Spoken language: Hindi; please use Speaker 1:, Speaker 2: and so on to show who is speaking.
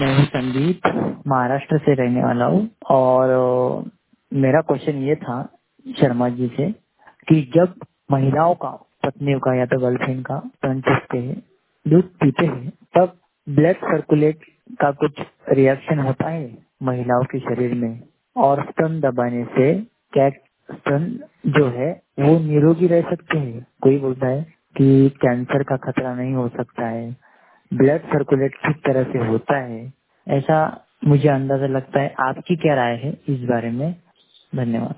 Speaker 1: मैं हूँ संदीप, महाराष्ट्र से रहने वाला हूँ। और मेरा क्वेश्चन ये था शर्मा जी से कि जब महिलाओं का, पत्नियों का या तो गर्लफ्रेंड का स्तन चूसते हैं, दूध पीते हैं, तब ब्लड सर्कुलेट का कुछ रिएक्शन होता है महिलाओं के शरीर में, और स्तन दबाने से क्या स्तन जो है वो निरोगी रह सकते हैं? कोई बोलता है कि कैंसर का खतरा नहीं हो सकता है, ब्लड सर्कुलेट किस तरह से होता है, ऐसा मुझे अंदाजा लगता है। आपकी क्या राय है इस बारे में? धन्यवाद।